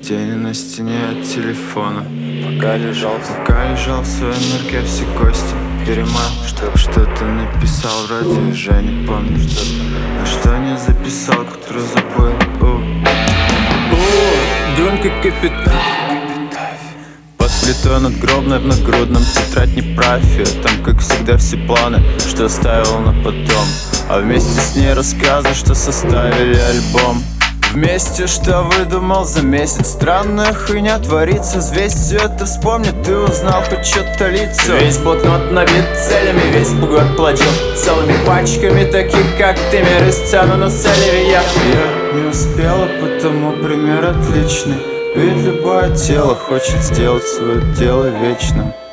тени на стене от телефона. Пока лежал в своем мирке, все кости перемал. Что ты написал, вроде уже не помню что-то. А что не записал, который забыл. Дым как капитан. Под плитой надгробной в нагрудном тетрадь не профи. Там, как всегда, все планы, что оставил на потом. А вместе с ней рассказы, что составили альбом. Вместе, что выдумал за месяц. Странная хуйня творится. Весь все это вспомни, ты узнал хоть что-то лицо. Весь блокнот набит целями, весь бугор плачет целыми пачками, таких как ты, мир из сцены на цели. Я не успела, потому пример отличный. Ведь любое тело хочет сделать свое дело вечным.